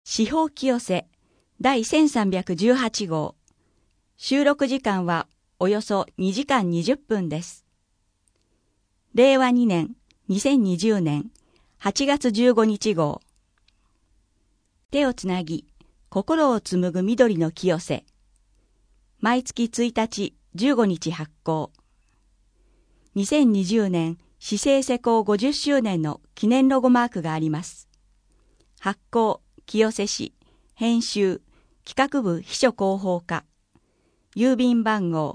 司法清瀬第1318号。収録時間はおよそ2時間20分です。令和2年2020年8月15日号。手をつなぎ心を紡ぐ緑の清瀬。毎月1日15日発行。2020年市政施行50周年の記念ロゴマークがあります。発行清瀬市、編集、企画部秘書広報課、郵便番号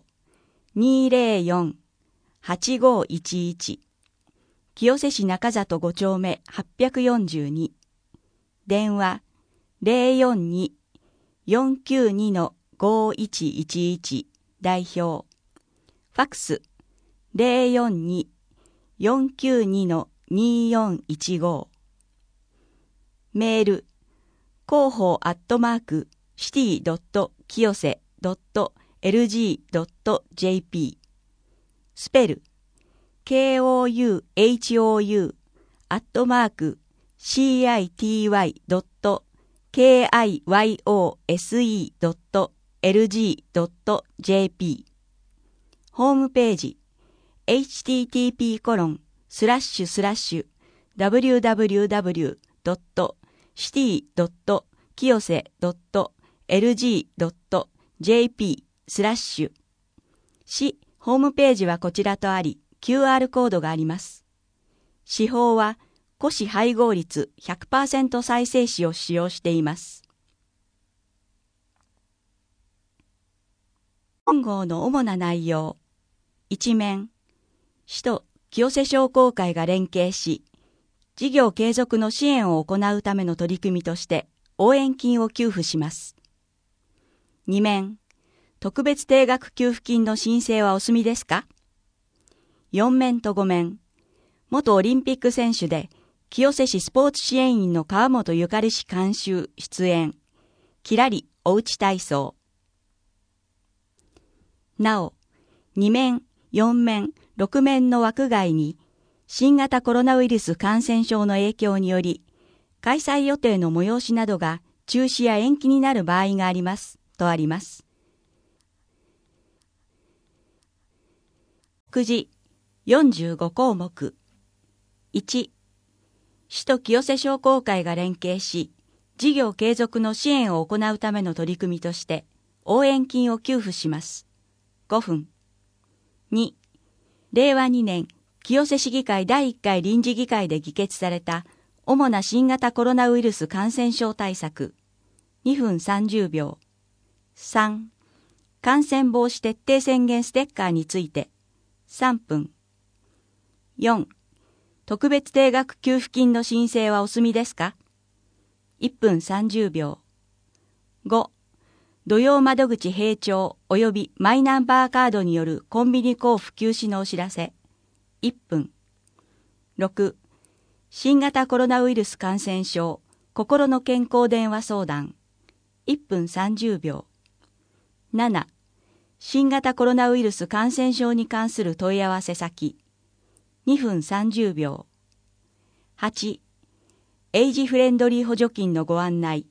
204-8511、清瀬市中里5丁目842、電話 042-492-5111、代表、ファックス 042-492-2415、メール広報@city.kiyose.lg.jp スペル kouhou@city.kiyose.lg.jp ホームページ http://www.city.kiyose.lg.jp 市ホームページはこちらとあり QR コードがあります。市法は古紙配合率 100% 再生紙を使用しています。本号の主な内容。一面、市と清瀬商工会が連携し、事業継続の支援を行うための取り組みとして応援金を給付します。二面、特別定額給付金の申請はお済みですか？四面と五面、元オリンピック選手で清瀬市スポーツ支援員の川本ゆかり氏監修出演、きらりおうち体操。なお、二面、四面、六面の枠外に新型コロナウイルス感染症の影響により、開催予定の催しなどが中止や延期になる場合があります、とあります。くじ45項目。1、市と清瀬商工会が連携し、事業継続の支援を行うための取り組みとして、応援金を給付します。5分。2、令和2年、清瀬市議会第1回臨時議会で議決された主な新型コロナウイルス感染症対策2分30秒。3、感染防止徹底宣言ステッカーについて3分。4、特別定額給付金の申請はお済みですか？ 1 分30秒。5、土曜窓口閉庁及びマイナンバーカードによるコンビニ交付休止のお知らせ1分。6、新型コロナウイルス感染症心の健康電話相談1分30秒。7、新型コロナウイルス感染症に関する問い合わせ先2分30秒。8、エイジフレンドリー補助金のご案内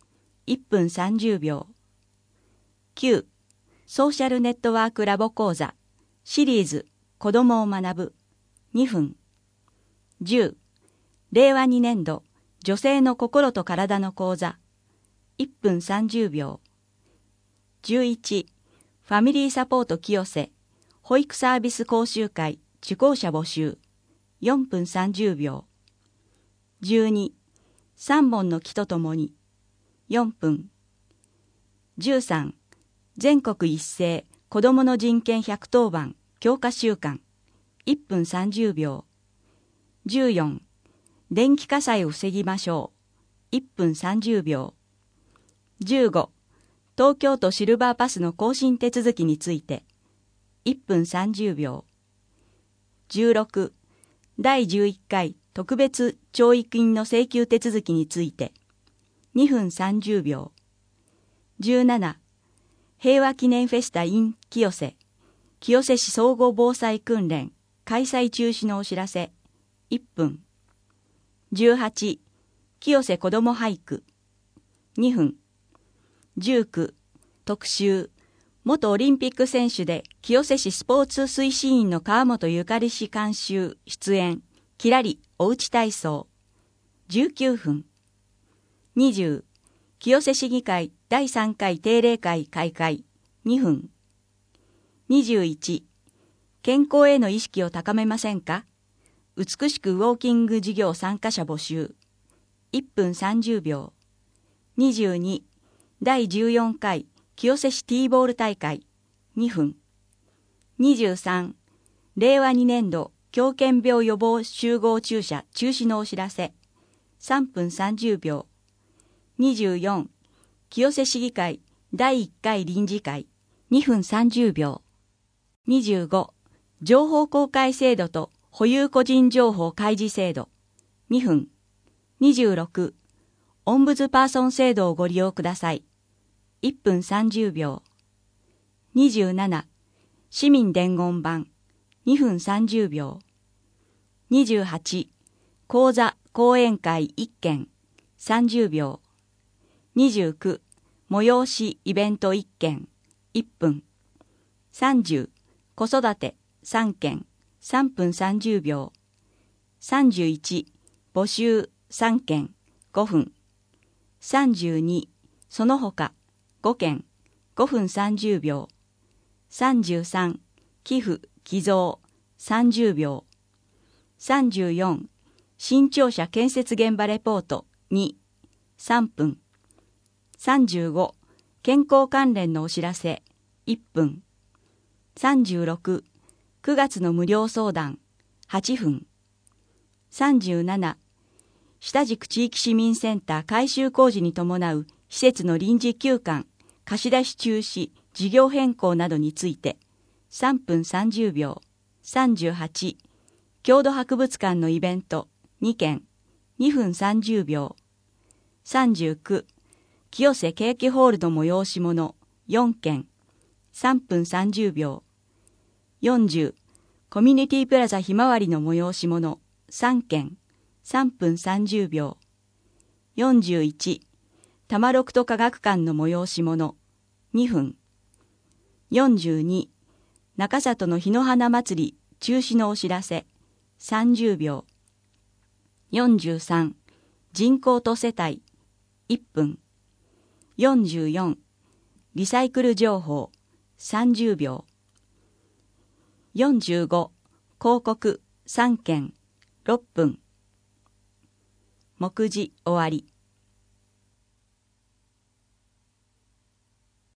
1分30秒。9、ソーシャルネットワークラボ講座シリーズ子どもを学ぶ2分。10、令和2年度女性の心と体の講座1分30秒。11、ファミリーサポート清瀬保育サービス講習会受講者募集4分30秒。12、3本の木とともに4分。13、全国一斉子どもの人権110番強化週間1分30秒。14、電気火災を防ぎましょう1分30秒。15、東京都シルバーパスの更新手続きについて1分30秒。16、第11回特別懲役金の請求手続きについて2分30秒。17、平和記念フェスタ in 清瀬清瀬市総合防災訓練開催中止のお知らせ1分。18、清瀬子ども俳句 2分。19、特集、元オリンピック選手で清瀬市スポーツ推進員の川本ゆかり氏監修出演、きらりおうち体操。19分。20、清瀬市議会第3回定例会開会。2分。21、健康への意識を高めませんか？美しくウォーキング事業参加者募集。1分30秒。22、第14回清瀬市ティーボール大会。2分。23、令和2年度狂犬病予防集合注射中止のお知らせ。3分30秒。24、清瀬市議会第1回臨時会。2分30秒。25、情報公開制度と保有個人情報開示制度。2分。26、オンブズパーソン制度をご利用ください。1分30秒。27、市民伝言板。2分30秒。28、講座講演会1件。30秒。29、催しイベント1件。1分。30、子育て3件。3分30秒。31、募集3件。5分。32、その他5件。5分30秒。33、寄付寄贈30秒。34、新庁舎建設現場レポート2、3分。35、健康関連のお知らせ1分。36、9月の無料相談8分。37、下宿地域市民センター改修工事に伴う施設の臨時休館、貸し出し中止、事業変更などについて3分30秒。38、郷土博物館のイベント2件。2分30秒。39、清瀬ケーキホールの催し物4件。3分30秒。40、コミュニティプラザひまわりの催し物3件。3分30秒。41、多摩六都科学館の催し物2分。42、中里の日の花祭り中止のお知らせ30秒。43、人口と世帯1分。44、リサイクル情報30秒。45、広告3件6分。目次終わり。